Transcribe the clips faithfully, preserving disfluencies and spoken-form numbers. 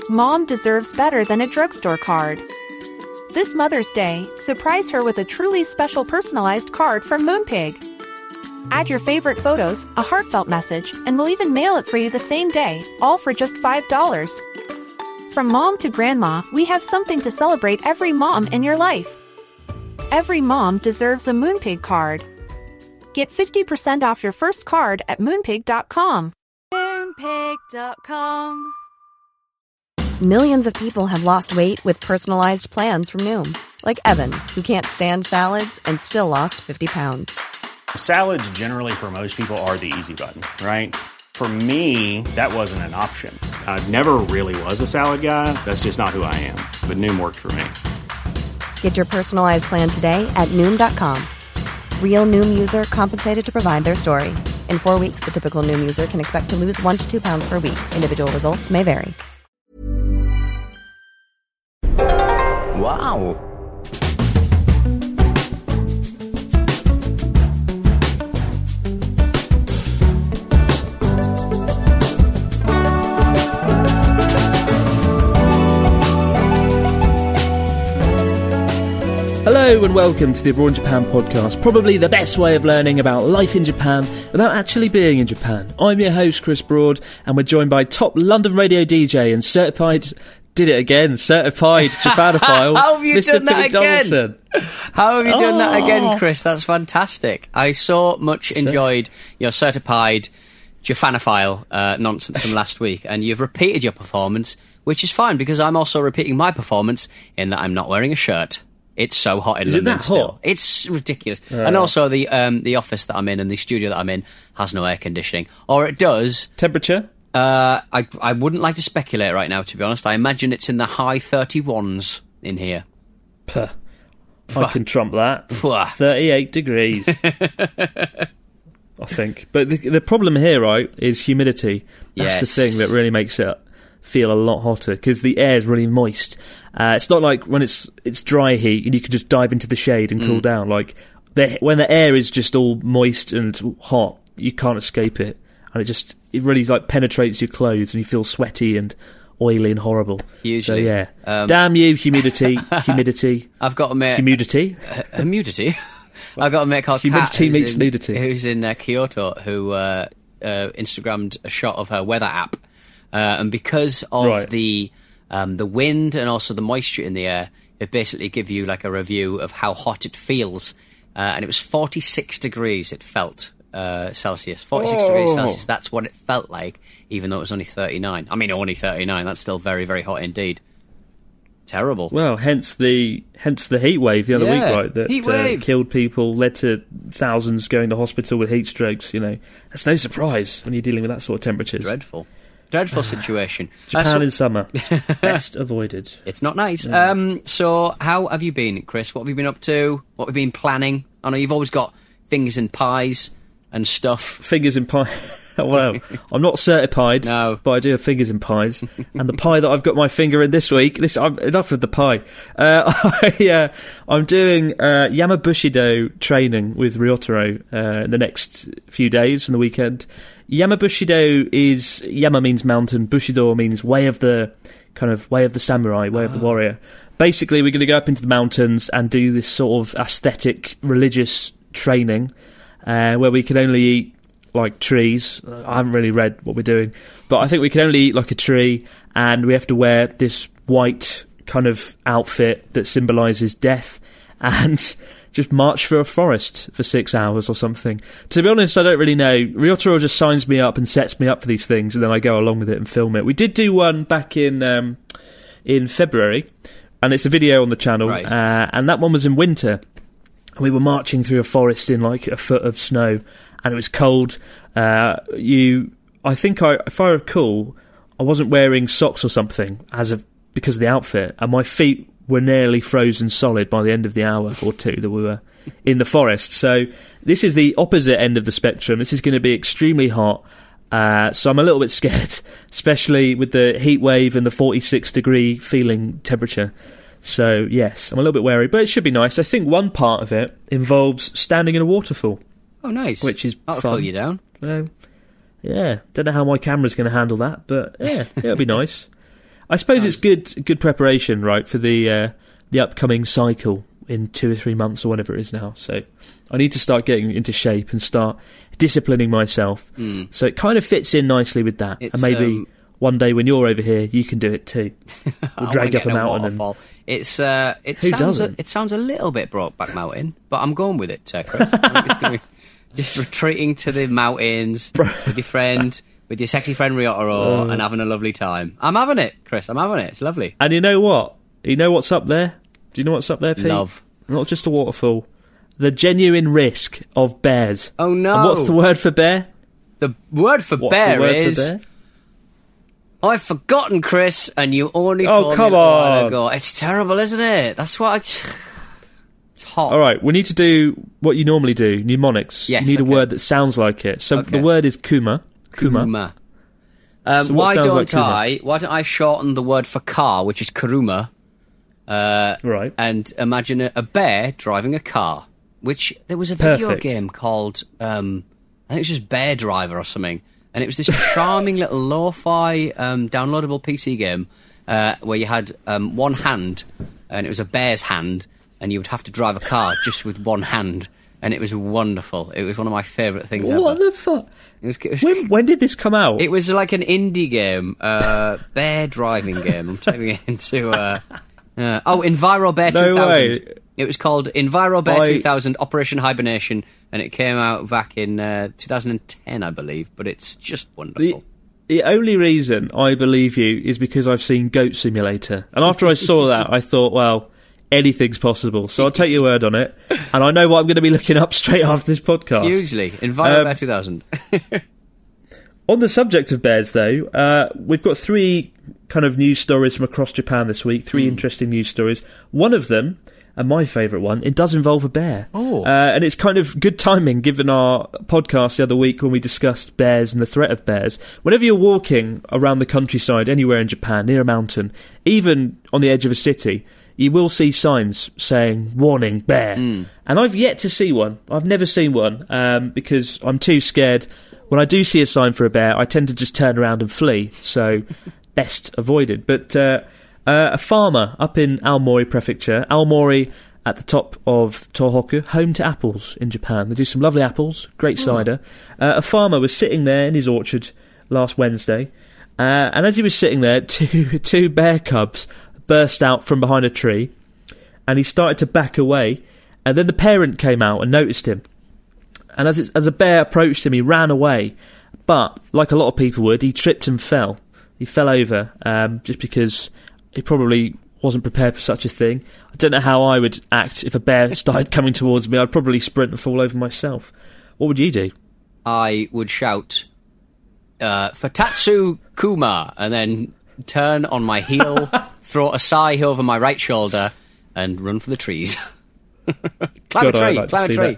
Mom deserves better than a drugstore card. This Mother's Day, surprise her with a truly special personalized card from Moonpig. Add your favorite photos, a heartfelt message, and we'll even mail it for you the same day, all for just five dollars. From mom to grandma, we have something to celebrate every mom in your life. Every mom deserves a Moonpig card. Get fifty percent off your first card at moonpig dot com. moonpig dot com. Millions of people have lost weight with personalized plans from Noom. Like Evan, who can't stand salads and still lost fifty pounds. Salads generally for most people are the easy button, right? For me, that wasn't an option. I never really was a salad guy. That's just not who I am. But Noom worked for me. Get your personalized plan today at Noom dot com. Real Noom user compensated to provide their story. In four weeks, the typical Noom user can expect to lose one to two pounds per week. Individual results may vary. Wow! Hello and welcome to the Abroad in Japan podcast, probably the best way of learning about life in Japan without actually being in Japan. I'm your host, Chris Broad, and we're joined by top London radio D J and certified, did it again, certified Japanophile, How have you Mister done that Pete again? Donaldson. How have you done that Oh. again, Chris? That's fantastic. I so much So- enjoyed your certified Japanophile uh, nonsense from last week, and you've repeated your performance, which is fine because I'm also repeating my performance in that I'm not wearing a shirt. It's so hot in Is it London that still. hot? It's ridiculous. Uh. And also the um, the office that I'm in and the studio that I'm in has no air conditioning. Or it does. Temperature? Uh, I I wouldn't like to speculate right now, to be honest. I imagine it's in the high thirty-ones in here. Puh. I can trump that. Pwah. thirty-eight degrees. I think. But the, the problem here, right, is humidity. That's the Yes. thing that really makes it feel a lot hotter, because the air is really moist. Uh, it's not like when it's it's dry heat and you can just dive into the shade and cool down. Like the, when the air is just all moist and hot, you can't escape it, and it just it really like penetrates your clothes and you feel sweaty and oily and horrible. Usually. So yeah, Um, damn you, humidity, humidity, I've got a mate... humidity. Humidity? I've got a mate called Humidity Kat, meets who's in, nudity. who's in uh, Kyoto, who uh, uh, Instagrammed a shot of her weather app. Uh, and because of Right. the um, the wind and also the moisture in the air, it basically gives you like a review of how hot it feels. Uh, and it was forty-six degrees it felt uh, Celsius. forty-six Oh. degrees Celsius, that's what it felt like, even though it was only thirty-nine. I mean, only thirty-nine, that's still very, very hot indeed. Terrible. Well, hence the hence the heat wave the other Yeah, week, right? That heat uh, wave. killed people, led to thousands going to hospital with heat strokes. You know, that's no surprise when you're dealing with that sort of temperatures. Dreadful. Dreadful situation. Japan Uh, so- in summer, best avoided. It's not nice. Um, so, how have you been, Chris? What have you been up to? What have you been planning? I know you've always got fingers and pies and stuff. Fingers in pie. Well, I'm not certified, No. but I do have fingers in pies. And the pie that I've got my finger in this week, this I'm, enough of the pie. Uh, I, uh, I'm doing uh, Yamabushido training with Ryotaro uh, in the next few days and the weekend. Yamabushido is, Yama means mountain, Bushido means way of the, kind of way of the samurai, way of the warrior. Basically, we're going to go up into the mountains and do this sort of aesthetic religious training uh, where we can only eat like trees. I haven't really read what we're doing, but I think we can only eat like a tree, and we have to wear this white kind of outfit that symbolises death, and just march through a forest for six hours or something. To be honest, I don't really know. Ryotaro just signs me up and sets me up for these things, and then I go along with it and film it. We did do one back in um, in February, and it's a video on the channel, Right. uh, and that one was in winter. We were marching through a forest in like a foot of snow, and it was cold. Uh, you, I think, I, if I recall, I wasn't wearing socks or something as of because of the outfit, and my feet were nearly frozen solid by the end of the hour or two that we were in the forest. So this is the opposite end of the spectrum. This is going to be extremely hot. Uh, so I'm a little bit scared, especially with the heat wave and the forty-six degree feeling temperature. So yes, I'm a little bit wary, but it should be nice. I think one part of it involves standing in a waterfall. Oh, nice. Which is That'll fun. cool you down. So, yeah, don't know how my camera's going to handle that, but yeah, it'll be nice. I suppose um, it's good good preparation, right, for the uh, the upcoming cycle in two or three months or whatever it is now. So I need to start getting into shape and start disciplining myself. Mm. So it kind of fits in nicely with that. It's, and maybe um, one day when you're over here, you can do it too. We'll drag up a mountain. And it's uh, it who sounds doesn't? A, it sounds a little bit Brokeback Mountain, but I'm going with it, uh, Chris. I think it's going to be just retreating to the mountains with your friend, with your sexy friend Ryotaro, uh, and having a lovely time. I'm having it, Chris. I'm having it. It's lovely. And you know what? You know what's up there? Do you know what's up there, Pete? Love. Not just a waterfall. The genuine risk of bears. Oh, no. And what's the word for bear? The word for what's bear the word is... For bear? I've forgotten, Chris, and you only oh, told come me a while on. ago. It's terrible, isn't it? That's what I... It's hot. All right, we need to do what you normally do, mnemonics. Yes, you need okay. a word that sounds like it. So okay. the word is kuma. Kuma. Kuma. Um, so why don't like I... Why don't I shorten the word for car, which is kuruma, uh, right. and imagine a, a bear driving a car, which there was a video Perfect. game called... Um, I think it was just Bear Driver or something. And it was this charming little lo-fi um, downloadable P C game uh, where you had um, one hand, and it was a bear's hand, and you would have to drive a car just with one hand, and it was wonderful. It was one of my favourite things ever. What the fuck? It was, it was, when, when did this come out? It was like an indie game, uh, bear driving game. I'm typing it into... Uh, uh, oh, Enviro Bear no two thousand. Way. It was called Enviro Bear I... two thousand Operation Hibernation, and it came out back in uh, two thousand ten, I believe, but it's just wonderful. The, the only reason I believe you is because I've seen Goat Simulator. And after I saw that, I thought, well, anything's possible. So I'll take your word on it, and I know what I'm going to be looking up straight after this podcast. Hugely. Enviro um, Bear two thousand. On the subject of bears, though, uh, we've got three kind of news stories from across Japan this week, three mm. interesting news stories. One of them... and my favourite one, it does involve a bear. Oh. Uh, and it's kind of good timing, given our podcast the other week when we discussed bears and the threat of bears. Whenever you're walking around the countryside, anywhere in Japan, near a mountain, even on the edge of a city, you will see signs saying, warning, bear. Mm. And I've yet to see one. I've never seen one, um, because I'm too scared. When I do see a sign for a bear, I tend to just turn around and flee. So, best avoided. But... Uh, Uh, a farmer up in Aomori Prefecture, Aomori at the top of Tohoku, home to apples in Japan. They do some lovely apples, great cider. Uh, a farmer was sitting there in his orchard last Wednesday, uh, and as he was sitting there, two, two bear cubs burst out from behind a tree, and he started to back away, and then the parent came out and noticed him. And as, it, as a bear approached him, he ran away, but, like a lot of people would, he tripped and fell. He fell over, um, just because... he probably wasn't prepared for such a thing. I don't know how I would act if a bear started coming towards me. I'd probably sprint and fall over myself. What would you do? I would shout, uh, Futatsu Kuma, and then turn on my heel, throw a sigh over my right shoulder, and run for the trees. climb God, a tree, like climb a tree. That.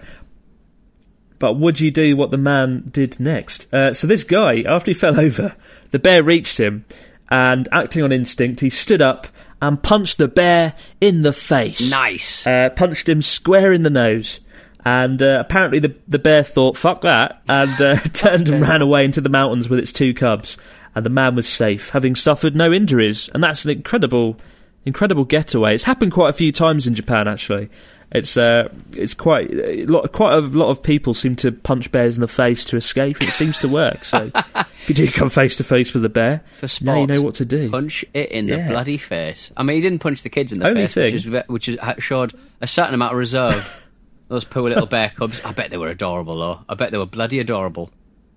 But would you do what the man did next? Uh, so this guy, after he fell over, the bear reached him, and acting on instinct, he stood up and punched the bear in the face. Nice. Uh, punched him square in the nose. And uh, apparently the the bear thought, fuck that, and uh, turned and ran away into the mountains with its two cubs. And the man was safe, having suffered no injuries. And that's an incredible, incredible getaway. It's happened quite a few times in Japan, actually. It's uh, it's quite a lot, quite a lot of people seem to punch bears in the face to escape. It seems to work. So if you do come face to face with a bear, for sport, now you know what to do. Punch it in yeah. the bloody face. I mean, he didn't punch the kids in the Only face, thing. which, is, which is, showed a certain amount of reserve. Those poor little bear cubs. I bet they were adorable, though. I bet they were bloody adorable.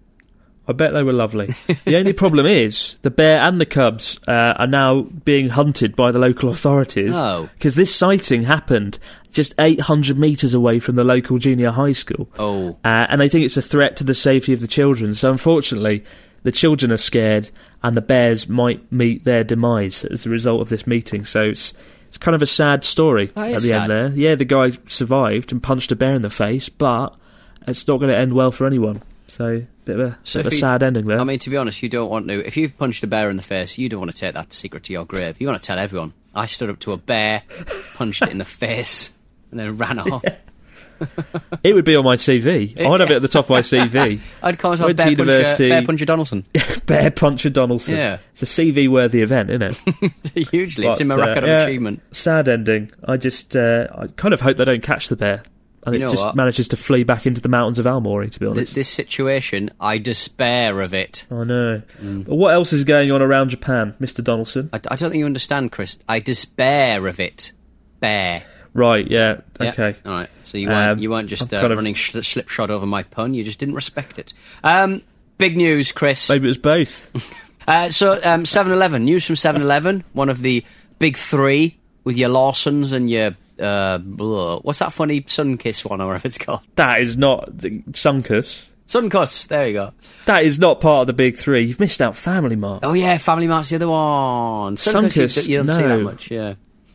I bet they were lovely. The only problem is the bear and the cubs uh, are now being hunted by the local authorities. Oh. Because this sighting happened just eight hundred metres away from the local junior high school. Oh. Uh, and they think it's a threat to the safety of the children. So unfortunately, the children are scared and the bears might meet their demise as a result of this meeting. So it's it's kind of a sad story That at is the sad. end there. Yeah, the guy survived and punched a bear in the face, but it's not going to end well for anyone. So, bit of a, So bit of a if sad ending there. I mean, to be honest, you don't want to... If you've punched a bear in the face, you don't want to take that secret to your grave. You want to tell everyone. I stood up to a bear, punched it in the face, and then ran off. Yeah. It would be on my C V. I'd have it at the top of my C V. I'd call myself Went to Bear Puncher, university. Bear Puncher Donaldson. Bear Puncher Donaldson. Yeah. It's a C V-worthy event, isn't it? Hugely. It's in my But, uh, record of yeah, achievement. Sad ending. I just, uh, I kind of hope they don't catch the bear. And You it know just what? manages to flee back into the mountains of Almori, to be Th- honest. this situation, I despair of it. I know. But what else is going on around Japan, Mister Donaldson? I, I don't think you understand, Chris. I despair of it. Bear. Right, yeah, Yeah. okay. All right. So you weren't, Um, you weren't just I'm uh, kind of- running sh- slipshod over my pun. You just didn't respect it. Um, big news, Chris. Maybe it was both. Uh, so, um, seven eleven. News from seven eleven. One of the big three with your Lawsons and your... Uh, blah. What's that funny Sunkiss one or whatever it's called? That is not... Sunkus. Sunkuss. There you go. That is not part of the big three. You've missed out Family Mart. Oh, yeah, Family Mart's the other one. Sunkuss, you, Sunkiss, you don't see no. that much, yeah.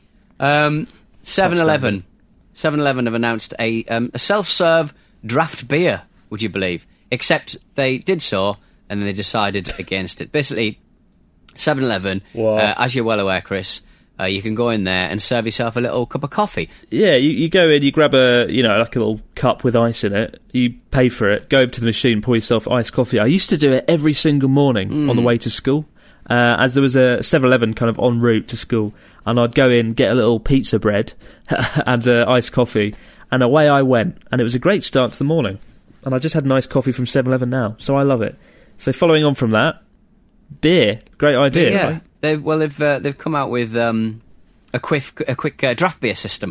Um, seven eleven. seven eleven have announced a, um, a self-serve draft beer, would you believe? Except they did so, and then they decided against it. Basically, seven eleven, Wow. uh, as you're well aware, Chris, uh, you can go in there and serve yourself a little cup of coffee. Yeah, you, you go in, you grab a, you know, like a little cup with ice in it, you pay for it, go over to the machine, pour yourself iced coffee. I used to do it every single morning Mm. on the way to school, uh, as there was a seven eleven kind of en route to school, and I'd go in, get a little pizza bread and uh, iced coffee, and away I went, and it was a great start to the morning. And I just had nice coffee from seven eleven now, so I love it. So following on from that, beer, great idea, yeah, right? they've, well, they've uh, they've come out with um, a quick a quick uh, draft beer system.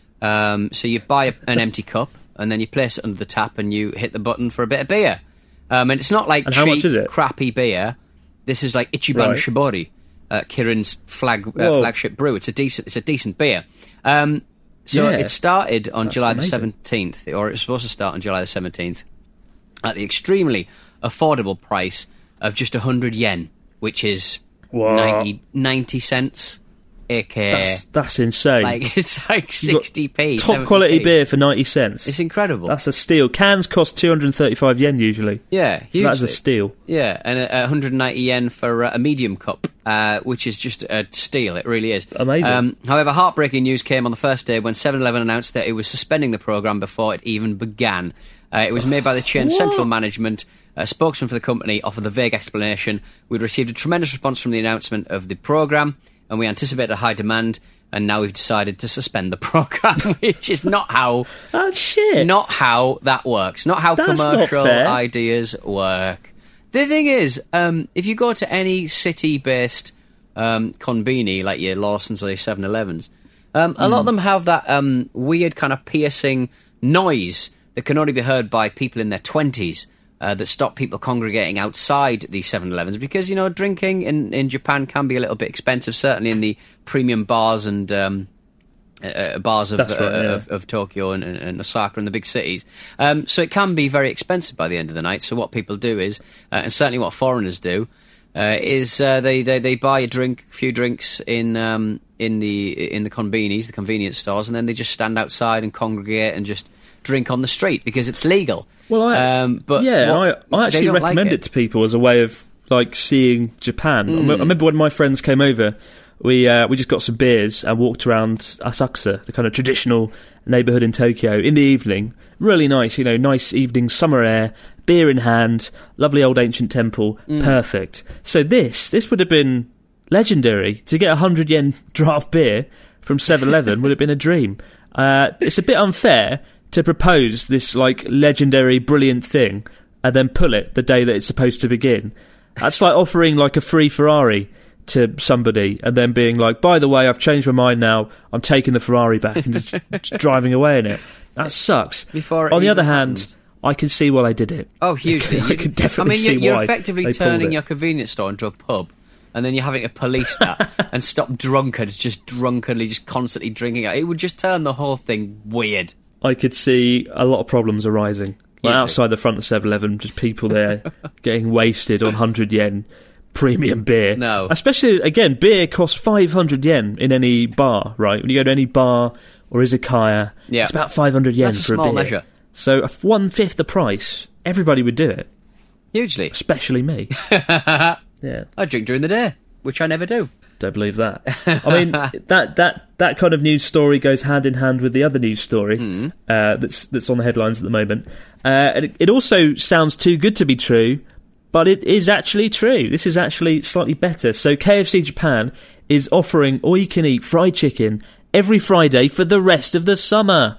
Um, so you buy a, an empty cup and then you place it under the tap and you hit the button for a bit of beer. Um, and it's not like And cheap, how much is it? crappy beer. This is like Ichiban Right. Shibori, uh, Kirin's flag uh, Whoa. flagship brew. It's a decent it's a decent beer. Um, so Yeah. it started on That's July the amazing. seventeenth, or it was supposed to start on July the seventeenth, at the extremely affordable price of just one hundred yen, which is Wow. ninety, ninety cents, aka That's, that's insane. like it's like You've got sixty p. Top seventy p. quality beer for ninety cents. It's incredible. That's a steal. Cans cost two hundred thirty-five yen usually. yeah, So that's a hugely. steal. Yeah, and uh, one hundred ninety yen for uh, a medium cup, uh, which is just a steal. It really is. Amazing. Um, however, heartbreaking news came on the first day when seven eleven announced that it was suspending the programme before it even began. Uh, it was made by the chain's central management. A spokesman for the company offered the vague explanation. We'd received a tremendous response from the announcement of the programme, and we anticipated a high demand, and now we've decided to suspend the programme, which is not how... Oh, shit. Not how that works. Not how That's not commercial fair. ideas work. The thing is, um, if you go to any city-based um, konbini, like your Lawson's or your seven elevens, um, a lot Hmm. of them have that um, weird kind of piercing noise that can only be heard by people in their twenties. Uh, that stop people congregating outside these seven elevens because, you know, drinking in, in Japan can be a little bit expensive, certainly in the premium bars and um, uh, bars of, That's right, uh, yeah. of, of Tokyo and, and, and Osaka and the big cities. Um, so it can be very expensive by the end of the night. So what people do is, uh, and certainly what foreigners do, uh, is uh, they, they, they buy a drink, a few drinks in um, in the in the konbinis, the convenience stores, and then they just stand outside and congregate and just drink on the street because it's legal. Well, I, um, but yeah, what- I, I they actually don't like recommend it. to people as a way of like seeing Japan. I Hmm. m- I remember when my friends came over, we uh, we just got some beers and walked around Asakusa, the kind of traditional neighbourhood in Tokyo, in the evening. Really nice, you know, nice evening, summer air, beer in hand, lovely old ancient temple, Hmm. perfect. So this this would have been legendary. To get a hundred yen draft beer from seven eleven would have been a dream. Uh, it's a bit unfair to propose this like legendary brilliant thing and then pull it the day that it's supposed to begin. That's like offering like a free Ferrari to somebody and then being like, by the way, I've changed my mind now, I'm taking the Ferrari back and just, just driving away in it. That sucks. Before it On the even other hand, happens. I can see why they did it. Oh, hugely. I can definitely I mean, see you're, you're why effectively they pulled turning it. your convenience store into a pub, and then you're having to police that and stop drunkards just drunkenly, just constantly drinking. It would just turn the whole thing weird. I could see a lot of problems arising. Like Yeah. outside the front of seven eleven, just people there getting wasted on one hundred yen premium beer. No. Especially, again, beer costs five hundred yen in any bar, right? When you go to any bar or izakaya, Yeah. it's about five hundred yen That's a for small a beer. measure. So if one-fifth the price, everybody would do it, Hugely. especially me. Yeah. I drink during the day, which I never do. Don't believe that. I mean, that that that kind of news story goes hand in hand with the other news story mm. uh, that's that's on the headlines at the moment. Uh, and it, it also sounds too good to be true, but it is actually true. This is actually slightly better. So K F C Japan is offering all-you-can-eat fried chicken every Friday for the rest of the summer.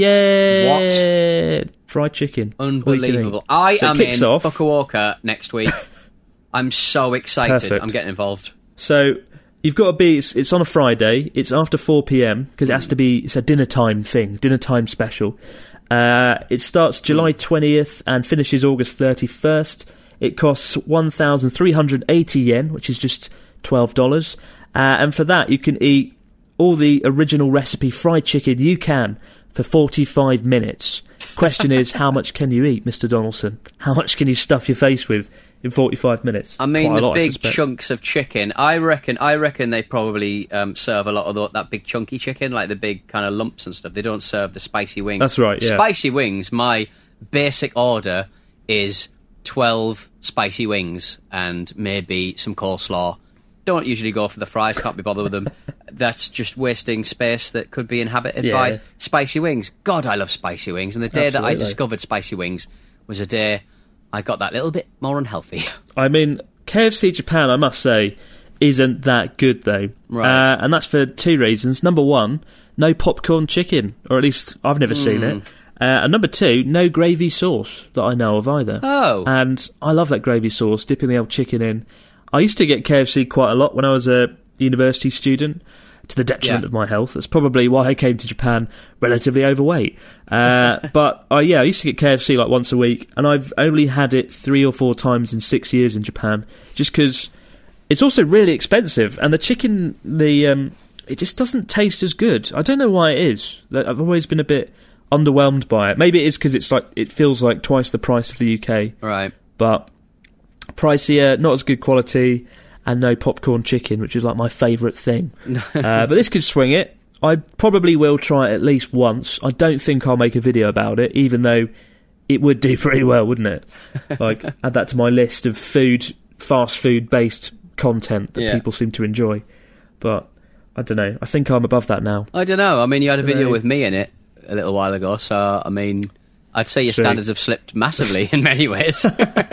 Yeah, what? Fried chicken, unbelievable! I so am in off. Fukuoka next week. I'm so excited. Perfect. I'm getting involved. So you've got to be. It's, it's on a Friday. It's after four p.m. because it has to be. It's a dinner time thing, dinner time special. Uh, it starts July twentieth and finishes August thirty-first. It costs one thousand three hundred eighty yen, which is just twelve dollars. Uh, and for that, you can eat all the original recipe fried chicken you can for forty-five minutes. Question is, how much can you eat, Mister Donaldson? How much can you stuff your face with in forty-five minutes? I mean, Quite the lot, big I chunks of chicken. I reckon. I reckon they probably um, serve a lot of the, that big chunky chicken, like the big kind of lumps and stuff. They don't serve the spicy wings. That's right. Yeah. Spicy wings. My basic order is twelve spicy wings and maybe some coleslaw. Don't usually go for the fries. Can't be bothered with them. That's just wasting space that could be inhabited Yeah. by spicy wings. God, I love spicy wings. And the day Absolutely. that I discovered spicy wings was a day I got that little bit more unhealthy. I mean, K F C Japan, I must say, isn't that good, though. Right. Uh, and that's for two reasons. Number one, no popcorn chicken, or at least I've never mm. seen it. Uh, and number two, no gravy sauce that I know of either. Oh. And I love that gravy sauce, dipping the old chicken in. I used to get K F C quite a lot when I was a university student, to the detriment yeah. of my health. That's probably why I came to Japan relatively overweight. Uh, but, uh, yeah, I used to get K F C like once a week, and I've only had it three or four times in six years in Japan, just because it's also really expensive, and the chicken, the um, it just doesn't taste as good. I don't know why it is. I've always been a bit underwhelmed by it. Maybe it is because it's like it feels like twice the price of the U K. Right. But pricier, not as good quality, and no popcorn chicken, which is like my favourite thing. uh, but this could swing it. I probably will try it at least once. I don't think I'll make a video about it, even though it would do pretty well, wouldn't it? Like, add that to my list of food, fast food-based content that yeah. people seem to enjoy. But, I don't know. I think I'm above that now. I don't know. I mean, you had a video know. with me in it a little while ago, so, I mean, I'd say your True. standards have slipped massively in many ways.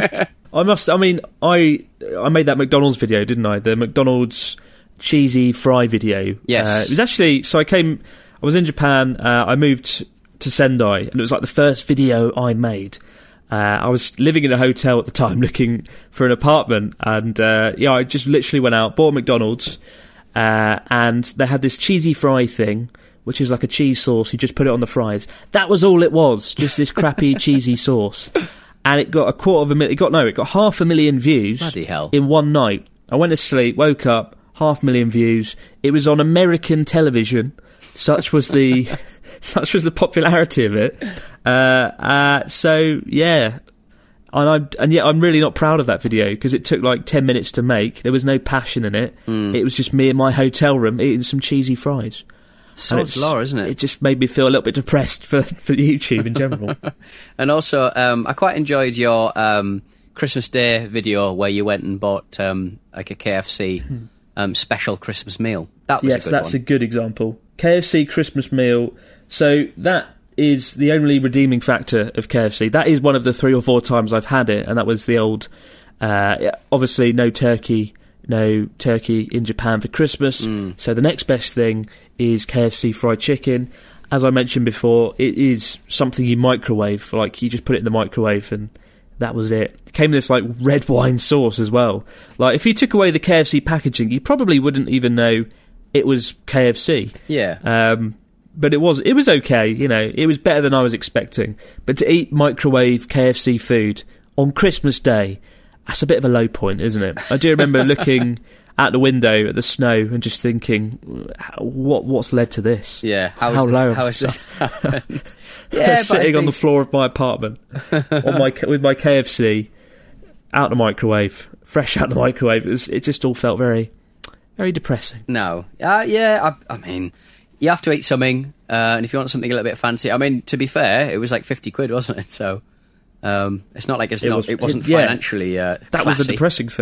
I must, I mean, I I made that McDonald's video, didn't I? The McDonald's cheesy fry video. Yes. Uh, it was actually, so I came, I was in Japan, uh, I moved to Sendai, and it was like the first video I made. Uh, I was living in a hotel at the time looking for an apartment, and uh, yeah, I just literally went out, bought a McDonald's, uh, and they had this cheesy fry thing, which is like a cheese sauce, you just put it on the fries. That was all it was, just this crappy cheesy sauce. And it got a quarter of a million, it got, no, it got half a million views. Bloody hell. In one night. I went to sleep, woke up, half a million views. It was on American television. Such was the, such was the popularity of it. Uh, uh, so, yeah. And, I, and yet I'm really not proud of that video, because it took like ten minutes to make. There was no passion in it. Mm. It was just me in my hotel room eating some cheesy fries. Sod's law, isn't it? It just made me feel a little bit depressed for, for YouTube in general. And also, um, I quite enjoyed your um, Christmas Day video where you went and bought um, like a K F C um, special Christmas meal. That was yes, a good that's one. a good example. K F C Christmas meal. So that is the only redeeming factor of K F C. That is one of the three or four times I've had it, and that was the old, uh, obviously no turkey, no turkey in Japan for Christmas. Mm. So the next best thing is K F C fried chicken. As I mentioned before, it is something you microwave. Like, you just put it in the microwave and that was it. It came in this like red wine sauce as well. Like, if you took away the K F C packaging, you probably wouldn't even know it was K F C. Yeah. Um, but it was it was okay, you know, it was better than I was expecting. But to eat microwave K F C food on Christmas Day, that's a bit of a low point, isn't it? I do remember looking out the window at the snow and just thinking, what what's led to this? Yeah, how, how is low? This, how has this happened? Yeah, sitting think... on the floor of my apartment on my with my K F C out the microwave, fresh out the microwave. It, was, it just all felt very, very depressing. No, uh, yeah, I, I mean, you have to eat something, uh, and if you want something a little bit fancy, I mean, to be fair, it was like fifty quid, wasn't it? So um, it's not like it's it not. Was, it wasn't it, yeah, financially. Uh, that classy. was the depressing thing.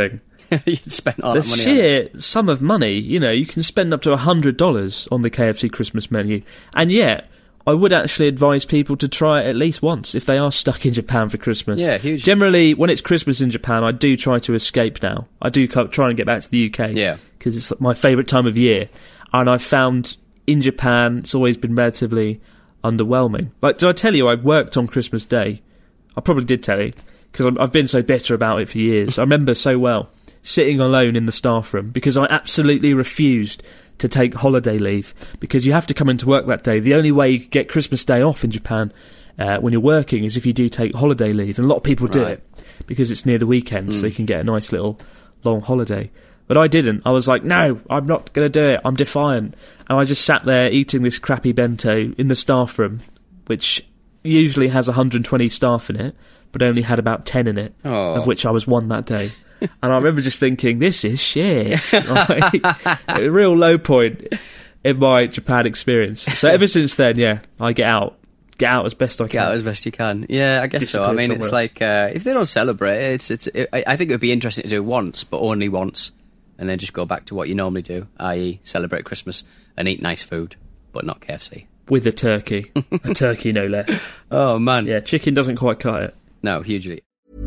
You'd spend all the that money sheer on it. sum of money, you know, you can spend up to one hundred dollars on the K F C Christmas menu. And yet, I would actually advise people to try it at least once if they are stuck in Japan for Christmas. Yeah, hugely. Generally, when it's Christmas in Japan, I do try to escape now. I do co- try and get back to the U K. Yeah. Because it's my favourite time of year. And I've found in Japan, it's always been relatively underwhelming. Like, did I tell you I worked on Christmas Day? I probably did tell you, because I've been so bitter about it for years. I remember so well sitting alone in the staff room because I absolutely refused to take holiday leave, because you have to come into work that day. The only way you get Christmas Day off in Japan uh, when you're working is if you do take holiday leave, and a lot of people do Right. it because it's near the weekend, Mm. so you can get a nice little long holiday. But I didn't. I was like, no, I'm not going to do it. I'm defiant. And I just sat there eating this crappy bento in the staff room, which usually has one hundred twenty staff in it, but only had about ten in it, Oh. of which I was one that day. And I remember just thinking, this is shit. Like, a real low point in my Japan experience. So ever since then, yeah, I get out. Get out as best I can. Get out as best you can. Yeah, I guess so. I Disappear mean, it's somewhere. like, uh, if they don't celebrate it, it's, it's, it, I I think it would be interesting to do once, but only once, and then just go back to what you normally do, that is celebrate Christmas and eat nice food, but not K F C. With a turkey. A turkey, no less. Oh, man. Yeah, chicken doesn't quite cut it. No, hugely.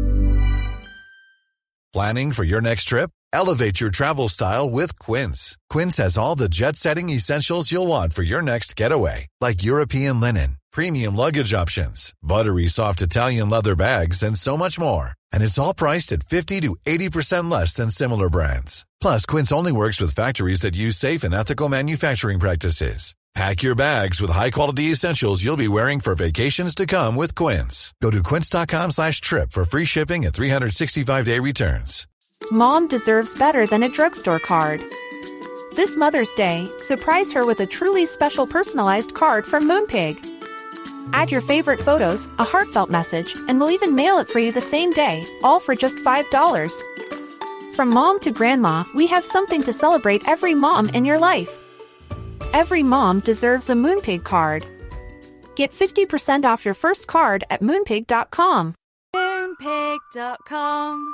Planning for your next trip? Elevate your travel style with Quince. Quince has all the jet-setting essentials you'll want for your next getaway, like European linen, premium luggage options, buttery soft Italian leather bags, and so much more. And it's all priced at fifty to eighty percent less than similar brands. Plus, Quince only works with factories that use safe and ethical manufacturing practices. Pack your bags with high-quality essentials you'll be wearing for vacations to come with Quince. Go to quince.com slash trip for free shipping and three sixty-five day returns. Mom deserves better than a drugstore card. This Mother's Day, surprise her with a truly special personalized card from Moonpig. Add your favorite photos, a heartfelt message, and we'll even mail it for you the same day, all for just five dollars. From mom to grandma, we have something to celebrate every mom in your life. Every mom deserves a Moonpig card. Get fifty percent off your first card at moonpig dot com. Moonpig dot com.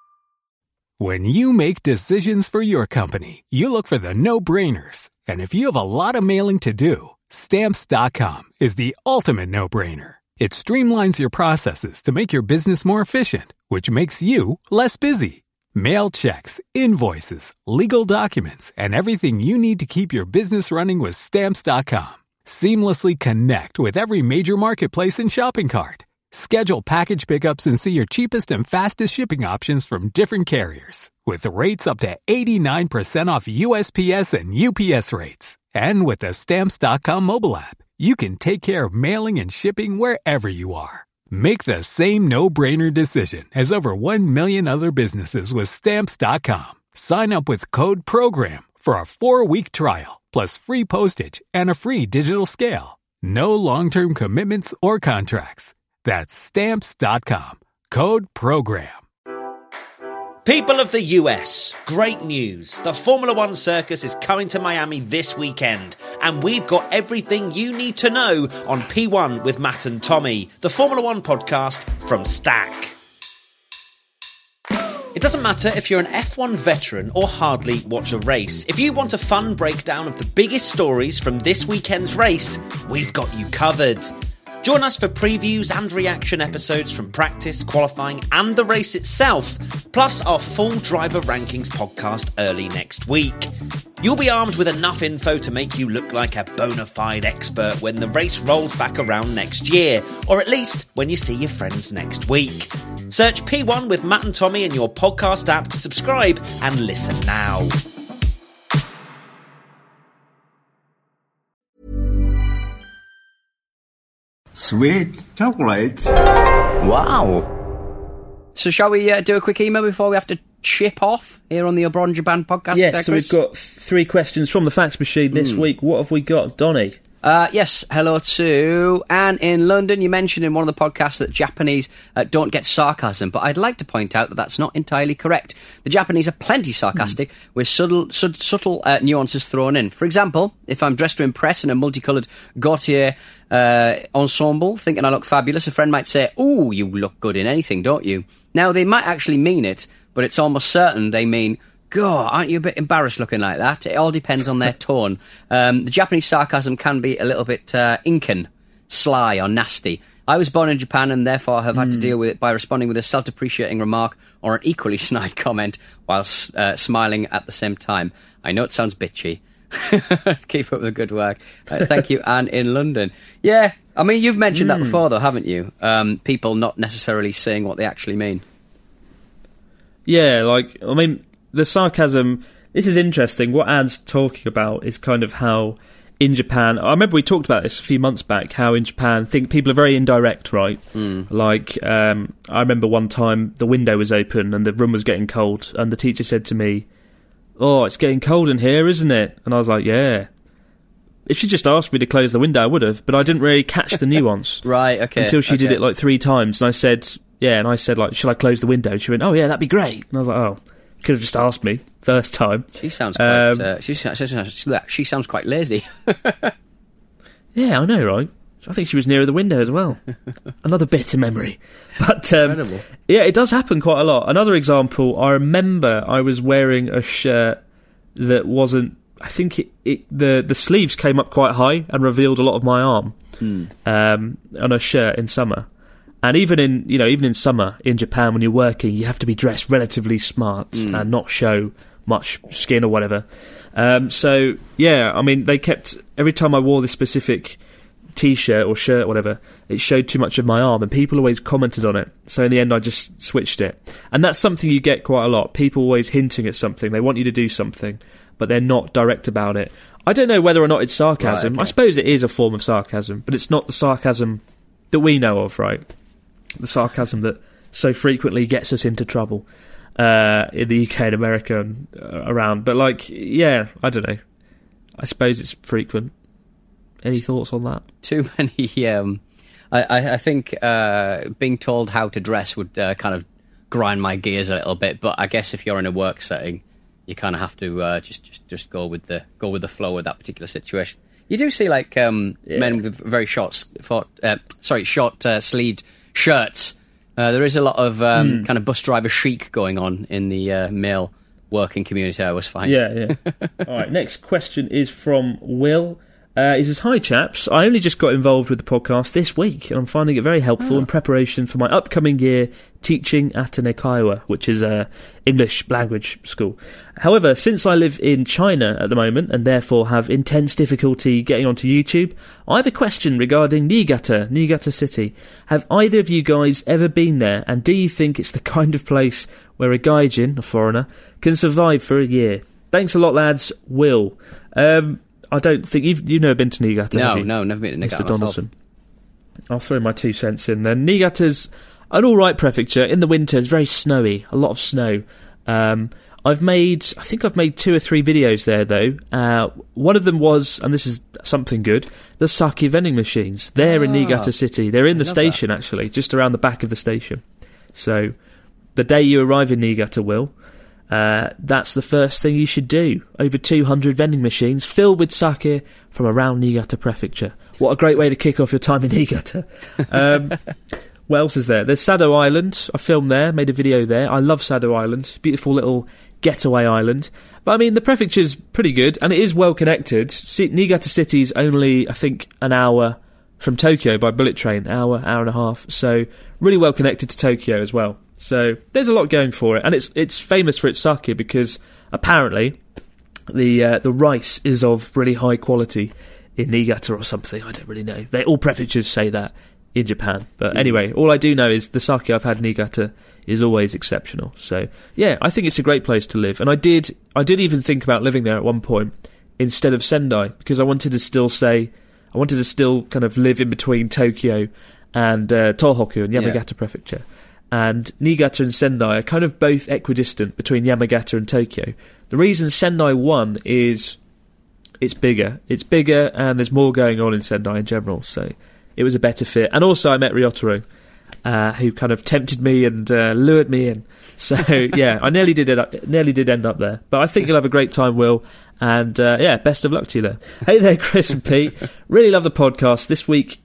When you make decisions for your company, you look for the no-brainers. And if you have a lot of mailing to do, Stamps dot com is the ultimate no-brainer. It streamlines your processes to make your business more efficient, which makes you less busy. Mail checks, invoices, legal documents, and everything you need to keep your business running with Stamps dot com. Seamlessly connect with every major marketplace and shopping cart. Schedule package pickups and see your cheapest and fastest shipping options from different carriers, with rates up to eighty-nine percent off U S P S and U P S rates. And with the Stamps dot com mobile app, you can take care of mailing and shipping wherever you are. Make the same no-brainer decision as over one million other businesses with Stamps dot com. Sign up with code PROGRAM for a four-week trial, plus free postage and a free digital scale. No long-term commitments or contracts. That's Stamps dot com. Code PROGRAM. People of the U S, great news. The Formula One circus is coming to Miami this weekend, and we've got everything you need to know on P one with Matt and Tommy, the Formula One podcast from Stack. It doesn't matter if you're an F one veteran or hardly watch a race. If you want a fun breakdown of the biggest stories from this weekend's race, we've got you covered. Join us for previews and reaction episodes from practice, qualifying and the race itself, plus our full driver rankings podcast early next week. You'll be armed with enough info to make you look like a bona fide expert when the race rolls back around next year, or at least when you see your friends next week. Search P one with Matt and Tommy in your podcast app to subscribe and listen now. Sweet chocolate. Wow. So shall we uh, do a quick email before we have to chip off here on the Abroad Japan podcast? Yes, there, so we've got three questions from the fax machine this Mm. week. What have we got, Donny? Uh, yes, hello to Anne in London. You mentioned in one of the podcasts that Japanese uh, don't get sarcasm, but I'd like to point out that that's not entirely correct. The Japanese are plenty sarcastic, mm. with subtle, sub- subtle uh, nuances thrown in. For example, if I'm dressed to impress in a multicoloured Gautier uh, ensemble, thinking I look fabulous, a friend might say, "Ooh, you look good in anything, don't you?" Now, they might actually mean it, but it's almost certain they mean, God, aren't you a bit embarrassed looking like that? It all depends on their tone. Um, the Japanese sarcasm can be a little bit uh, inken, sly or nasty. I was born in Japan and therefore have had mm. to deal with it by responding with a self-depreciating remark or an equally snide comment while uh, smiling at the same time. I know it sounds bitchy. Keep up the good work. Uh, thank you, Anne in London. Yeah, I mean, you've mentioned mm. that before, though, haven't you? Um, people not necessarily saying what they actually mean. Yeah, like, I mean, the sarcasm, this is interesting. What Anne's talking about is kind of how in Japan, I remember we talked about this a few months back, how in Japan think people are very indirect, right? Mm. Like, um, I remember one time the window was open and the room was getting cold, and the teacher said to me, "Oh, it's getting cold in here, isn't it?" And I was like, "Yeah." If she just asked me to close the window, I would have, but I didn't really catch the nuance. Right, okay. Until she okay. did it like three times, and I said, yeah, and I said, like, "Should I close the window?" She went, "Oh, yeah, that'd be great." And I was like, oh, could have just asked me first time. She sounds quite, um, uh, she, she sounds quite lazy. Yeah, I know, right? I think she was nearer the window as well. Another bitter memory. But, um, Incredible. Yeah, it does happen quite a lot. Another example, I remember I was wearing a shirt that wasn't, I think it, it the, the sleeves came up quite high and revealed a lot of my arm mm. um, on a shirt in summer. And even in, you know, even in summer in Japan when you're working, you have to be dressed relatively smart mm. and not show much skin or whatever. Um, so, yeah, I mean, they kept, every time I wore this specific T-shirt or shirt, whatever, it showed too much of my arm, and people always commented on it. So in the end, I just switched it. And that's something you get quite a lot. People always hinting at something. They want you to do something, but they're not direct about it. I don't know whether or not it's sarcasm. Right, okay. I suppose it is a form of sarcasm, but it's not the sarcasm that we know of, right? The sarcasm that so frequently gets us into trouble uh, in the U K and America and uh, around. But, like, yeah, I don't know. I suppose it's frequent. Any thoughts on that? Too many. Um, I, I think uh, being told how to dress would uh, kind of grind my gears a little bit. But I guess if you're in a work setting, you kind of have to uh, just, just just go with the go with the flow with that particular situation. You do see like um, yeah. men with very short, short uh, sorry, short uh, sleeved shirts. Uh, there is a lot of um, mm. kind of bus driver chic going on in the uh, male working community. I always find. Yeah, yeah. All right. Next question is from Will. Uh, he says, "Hi chaps, I only just got involved with the podcast this week and I'm finding it very helpful oh. in preparation for my upcoming year teaching at an Eikaiwa, which is a English language school. However, since I live in China at the moment and therefore have intense difficulty getting onto YouTube, I have a question regarding Niigata, Niigata City. Have either of you guys ever been there, and do you think it's the kind of place where a gaijin, a foreigner, can survive for a year? Thanks a lot, lads. Will." Um... I don't think you've you've never been to Niigata. No, have you? no, never been to Niigata. Mister Donaldson. I'll throw my two cents in then. Niigata's an all right prefecture. In the winter, it's very snowy, a lot of snow. Um, I've made, I think I've made two or three videos there though. Uh, one of them was, and this is something good, the sake vending machines. They're ah, in Niigata City. They're in I the station that. actually, just around the back of the station. So the day you arrive in Niigata, Will. Uh, that's the first thing you should do. Over two hundred vending machines filled with sake from around Niigata Prefecture. What a great way to kick off your time in Niigata. Um, what else is there? There's Sado Island. I filmed there, made a video there. I love Sado Island. Beautiful little getaway island. But I mean, the prefecture's pretty good, and it is well connected. See, Niigata City's only, I think, an hour from Tokyo by bullet train. Hour, hour and a half. So, really well connected to Tokyo as well. So there's a lot going for it, and it's it's famous for its sake because apparently the uh, the rice is of really high quality in Niigata or something. I don't really know. They all prefectures say that in Japan, but mm. anyway, all I do know is the sake I've had in Niigata is always exceptional. So yeah, I think it's a great place to live, and I did I did even think about living there at one point instead of Sendai because I wanted to still say I wanted to still kind of live in between Tokyo and uh, Tohoku and Yamagata yeah. Prefecture. And Niigata and Sendai are kind of both equidistant between Yamagata and Tokyo. The reason Sendai won is it's bigger. It's bigger and there's more going on in Sendai in general, so it was a better fit. And also I met Ryotaro, uh, who kind of tempted me and uh, lured me in. So, yeah, I nearly did, it, nearly did end up there. But I think you'll have a great time, Will. And, uh, yeah, best of luck to you there. Hey there, Chris and Pete. Really love the podcast. This week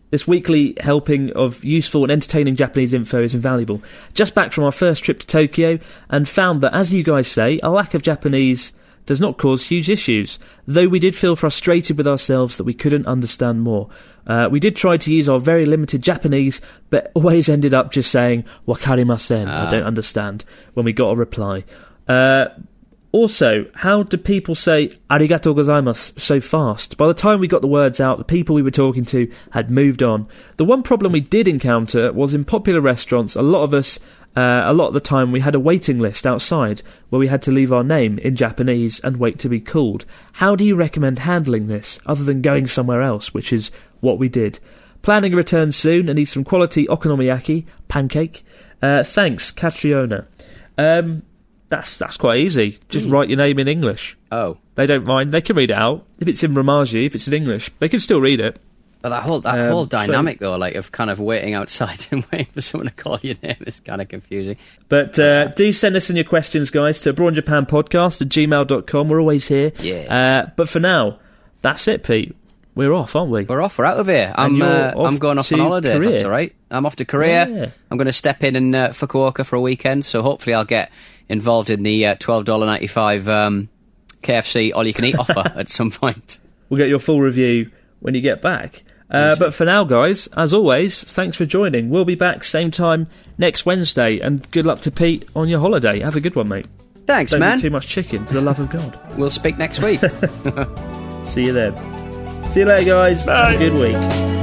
This weekly helping of useful and entertaining Japanese info is invaluable. Just back from our first trip to Tokyo and found that, as you guys say, a lack of Japanese does not cause huge issues, though we did feel frustrated with ourselves that we couldn't understand more. Uh, we did try to use our very limited Japanese, but always ended up just saying, wakarimasen, ah. I don't understand, when we got a reply. Uh... Also, how do people say arigatou gozaimasu so fast? By the time we got the words out, the people we were talking to had moved on. The one problem we did encounter was in popular restaurants, a lot of us, uh, a lot of the time, we had a waiting list outside where we had to leave our name in Japanese and wait to be called. How do you recommend handling this, other than going somewhere else, which is what we did? Planning a return soon and need some quality okonomiyaki, pancake. Uh, thanks, Catriona. Um... That's that's quite easy. Just mm. write your name in English. Oh. They don't mind. They can read it out. If it's in Romaji, if it's in English, they can still read it. But that whole that um, whole dynamic, so, though, like of kind of waiting outside and waiting for someone to call your name is kind of confusing. But uh, do send us in your questions, guys, to abroad japan podcast at gmail dot com. We're always here. Yeah. Uh, but for now, that's it, Pete. We're off, aren't we? We're off. We're out of here. I'm uh, I'm going off on holiday. If that's all right. I'm off to Korea. Yeah. I'm going to step in in uh, Fukuoka for a weekend, so hopefully I'll get involved in the uh, twelve dollars ninety-five um, K F C all-you-can-eat offer at some point. We'll get your full review when you get back. Uh, but for now, guys, as always, thanks for joining. We'll be back same time next Wednesday, and good luck to Pete on your holiday. Have a good one, mate. Thanks, Don't man. Don't eat too much chicken, for the love of God. We'll speak next week. See you then. See you later, guys. Bye. Have a good week.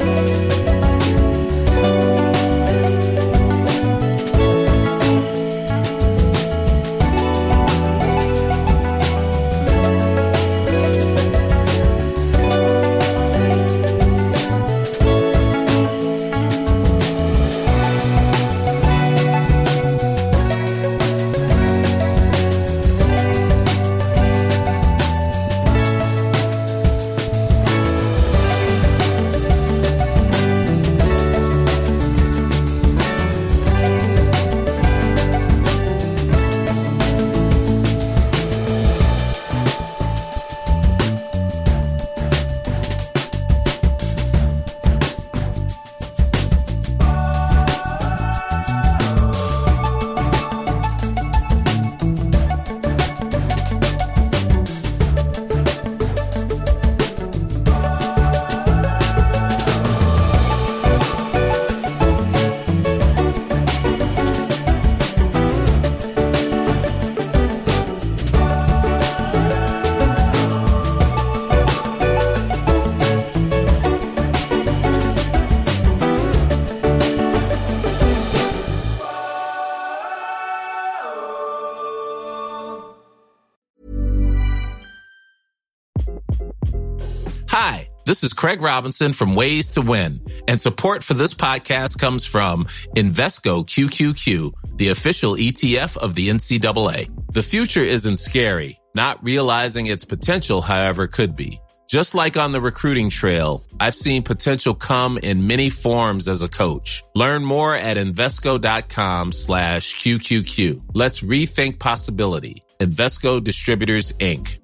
Hi, this is Craig Robinson from Ways to Win, and support for this podcast comes from Invesco Q Q Q, the official E T F of the N C double A. The future isn't scary. Not realizing its potential, however, could be. Just like on the recruiting trail, I've seen potential come in many forms as a coach. Learn more at Invesco.com slash QQQ. Let's rethink possibility. Invesco Distributors, Incorporated.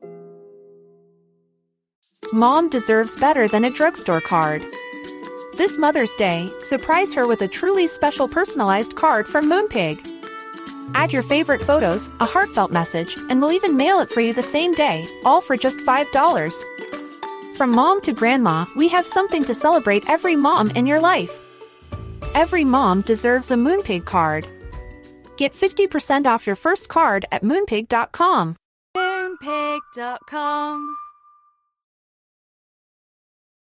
Mom deserves better than a drugstore card. This Mother's Day, surprise her with a truly special personalized card from Moonpig. Add your favorite photos, a heartfelt message, and we'll even mail it for you the same day, all for just five dollars. From mom to grandma, we have something to celebrate every mom in your life. Every mom deserves a Moonpig card. Get fifty percent off your first card at moonpig dot com. moonpig dot com